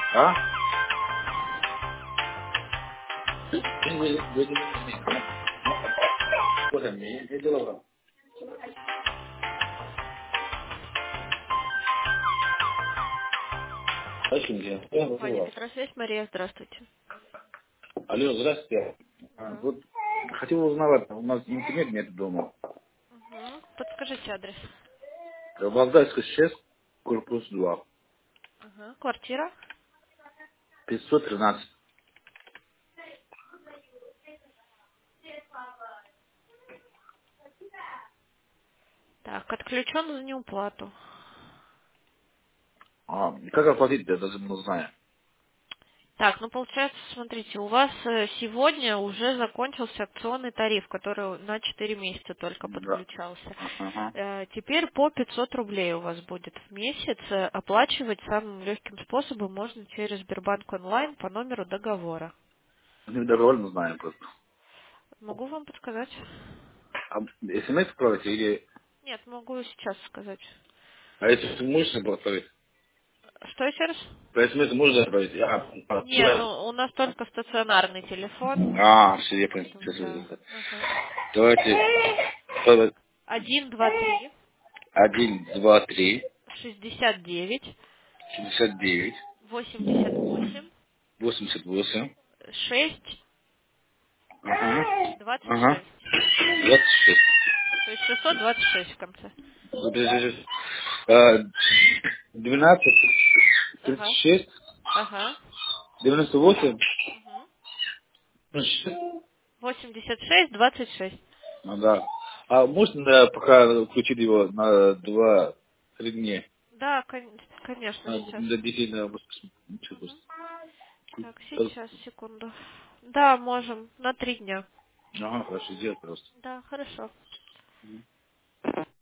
А? Ваня Петросвязь, Мария, здравствуйте. Алло, здравствуйте. Да. Вот хотел узнавать, у нас интернет нет дома. Угу. Подскажите адрес. Валдайская 6, корпус 2, Ага. Квартира. 513. Так, отключен за неуплату. А, и как оплатить, я даже не знаю. Так, ну получается, смотрите, у вас сегодня уже закончился акционный тариф, который на 4 месяца только Да. подключался. Ага. Теперь по 500 рублей у вас будет в месяц. Оплачивать самым легким способом можно через Сбербанк онлайн по номеру договора. Мы добровольно знаем просто. Могу вам подсказать? А смс отправите или... Нет, могу сейчас сказать. А если можно отправить? Что еще раз? По смс можно отправить? Нет, ну у нас только стационарный телефон, Все, я понял. поэтому да. Ага. Давайте. 123 1, 2, 3, 69 69, 88 88. 6 Ага. Ага. 26. 26. То есть 626 в конце. Подожди. А, 12, Ага. 36, Ага. 98. Угу. Ну, шесть. 86 26. Ну да. А можно пока включить его на 2-3 дня? Да, конечно, сейчас. Для детей на ничего Мгм. Так, просто. сейчас, секунду. Да, можем. На 3 дня. Ага, хорошо, сделать просто. Да, хорошо.